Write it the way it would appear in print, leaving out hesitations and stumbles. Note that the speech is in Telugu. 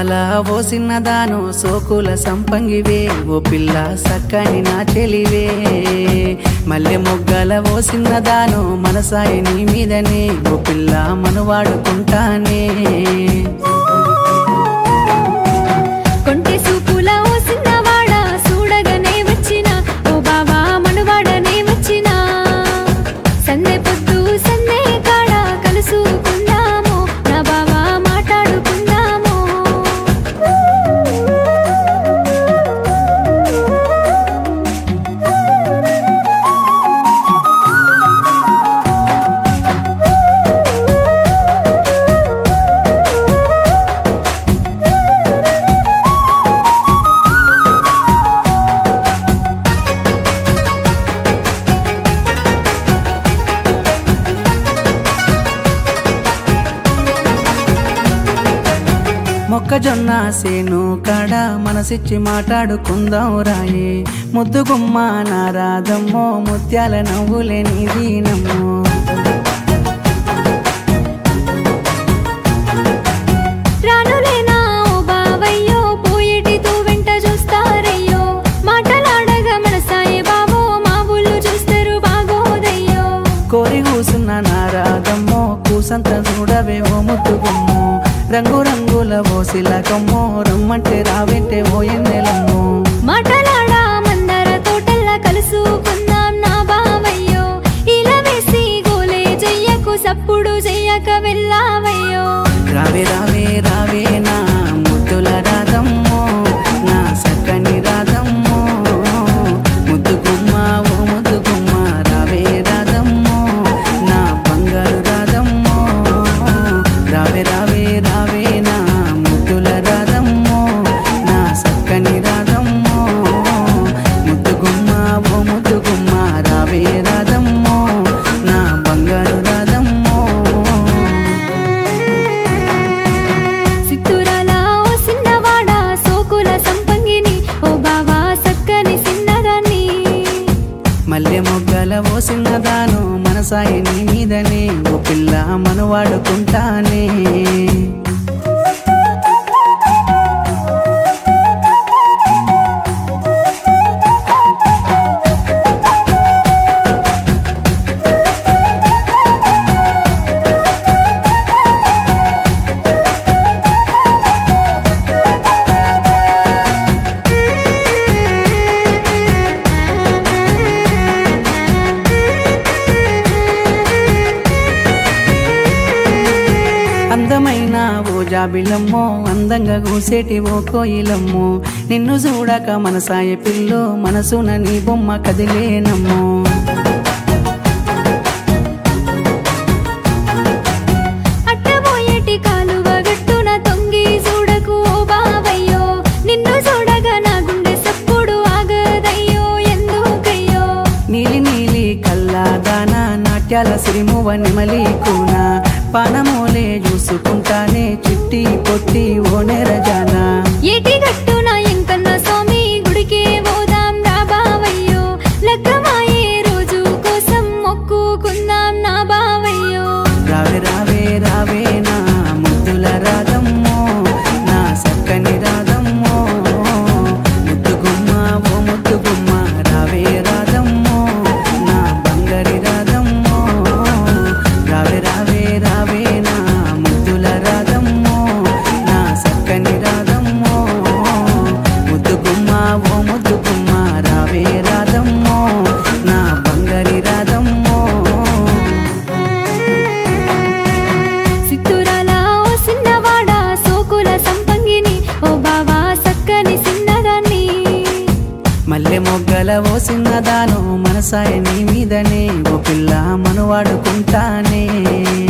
సిత్తురాల ఓ సిన్నదాను సోకుల సంపంగివే ఓ పిల్ల సక్కని నా చెలివే మల్లె మొగ్గల ఓ సిన్నదాను మనసాయి నీ మీదనే ఓ పిల్ల మనువాడుకుంటానే కొంటె సూపుల ఓ సిన్నవాడ చూడగానే వచ్చిన ఓ బావా మనువాడనే వచ్చిన సందే పొద్దు సందే కాడ కలుసుకుందాము నా బావా మాట్లాడుకుందాము మొక్కజొన్న సేను కాడ మనసిచ్చి మాట్లాడుకుందాం రాయే ముద్దు గుమ్మ నారాదమ్మో ముత్యాల నవ్వులే నీదీనమ్మో రానులేనా ఓ బావయ్యో పోయేటితో వెంట చూస్తారయ్యో మాటలాడగా మనసాయే బావో మా ఊళ్ళు చూస్తారు బాగోదయ్యో కోరి కూసున్న నారాదమ్మో కూసంత చూడవే ఓ ముద్దు గుమ్మో రంగు రంగుల ఓ సిలకమ్మో రమ్మంటే రావింటే ఓ ఎన్నెలమ్మో మాటలాడా మందార తోటల్లా కలుసుకుందాం నా బావయ్యో ఇలా వేసి గోలే చెయ్యకు సప్పుడు చెయ్యక వెళ్ళావయ్యో రావే రావే రావే నా ముద్దుల రాధమ్మో నా సక్కని రాధమ్మో ముద్దు గుమ్మ ఓ ముద్దు గుమ్మ రావే రాధమ్మో నా బంగారు రాధమ్మో రావే రావే రావే నా ముద్దుల రాధమ్మో నా సక్కని రాధమ్మో ముద్దు గుమ్మ ఓ ముద్దు గుమ్మ రావే రాధమ్మో నా బంగారు రాధమ్మో సిత్తురాల ఓ సిన్నవాడ సోకుల సంపంగిని ఓ బావా సక్కని సిన్నదాన్ని మల్లె మొగ్గల ఓ సిన్నదాను మనసాయి నీ మీదనే ఓ పిల్ల మనువాడుకుంటానే అందమైన ఓ జాబిలమ్మో అందంగా కూసేటి ఓ కోయిలమ్మో నిన్ను చూడక మనసాయ పిల్లో మనసున నీ బొమ్మ కదిలేనమ్మో అట్టబోయేటి కాలువ గట్టున తొంగి చూడకు ఓ బావయ్యో నిన్ను చూడగా నా గుండె సప్పుడు ఆగదయ్యో ఎందుకయ్యో నీలి నీలి కల్లాదాన నాట్యాల సిరిమువ నిమలి కూన పానమోలే చూసుకుంటానే చిట్టి పొట్టి ఓ నెరజానా ఏటి గట్టున ఎంకన్న స్వామి గుడికే పోదాం రా బావయ్యో లగ్గమాయే రోజు కోసం మొక్కుకుందాం నా బావయ్యో రావే రావే రావే నా ముద్దుల రాధమ్మో నా సక్కని రాధమ్మో ముద్దు గుమ్మ ఓ ముద్దు గుమ్మ రావే రాధమ్మో నా బంగారి రాధమ్మో రావే రావే రావే నా ముద్దుల రాధమ్మో నా సక్కని రాధమ్మో ముద్దు గుమ్మ ఓ ముద్దు గుమ్మ రావే రాధమ్మో నా బంగారి రాధమ్మో సిత్తురాల ఓ సిన్నవాడ సోకుల సంపంగిని ఓ బావా సక్కని సిన్నదాన్ని మల్లె మొగ్గల ఓ సిన్నదాను మనసాయ నీ మీదనే ఓ పిల్ల మనువాడుకుంటానే